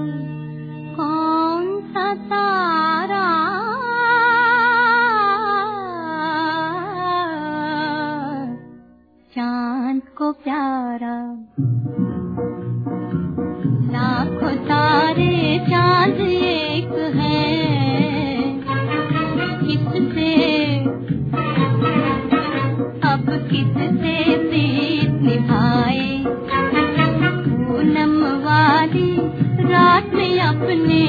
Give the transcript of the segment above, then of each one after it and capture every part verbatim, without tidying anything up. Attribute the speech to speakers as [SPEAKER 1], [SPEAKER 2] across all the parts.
[SPEAKER 1] कौन सा तारा चांद को प्यारा, लाखों तारे चांद एक है, किससे अब किससे प्रीत निभाए, पूनम वाली रात में अपने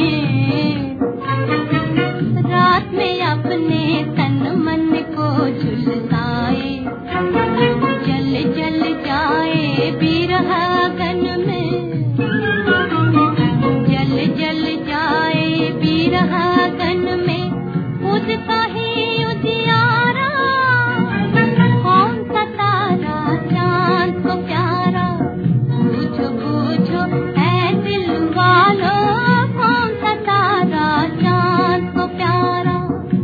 [SPEAKER 1] रात में अपने तन मन को झुलसाए, जल जल जाए बिरह गन में, जल जल जाए बिरह गन में, उदता ही उजियारा, कौन सा तारा चांद को प्यारा, पूछो पूछो ऐ दिल वालों, कौन सा तारा चांद को प्यारा।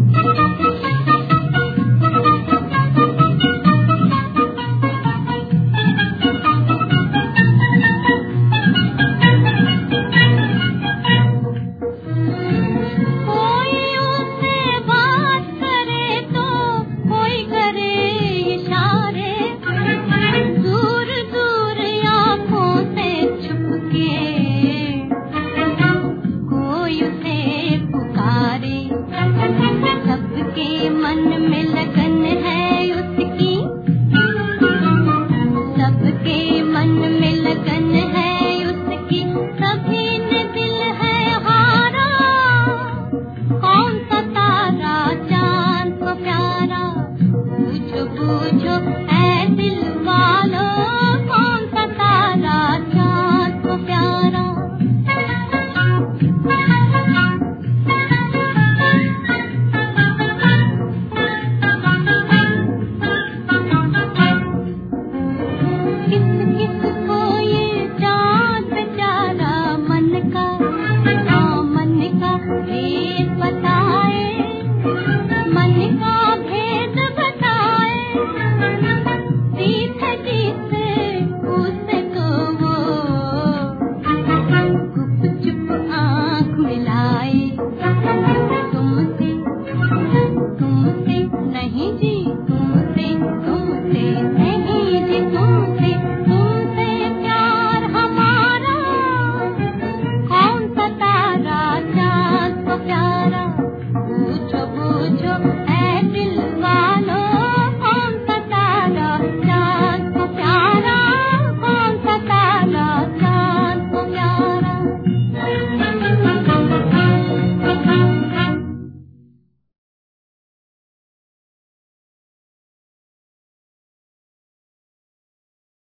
[SPEAKER 1] कोई उससे बात करे तो कोई करे इशारे, दूर दूर आँखों से छुप के कोई उसे पुकारे, सबके मन में लगन है उसकी, सबके मन में लगन है उसकी, सभी ने दिल है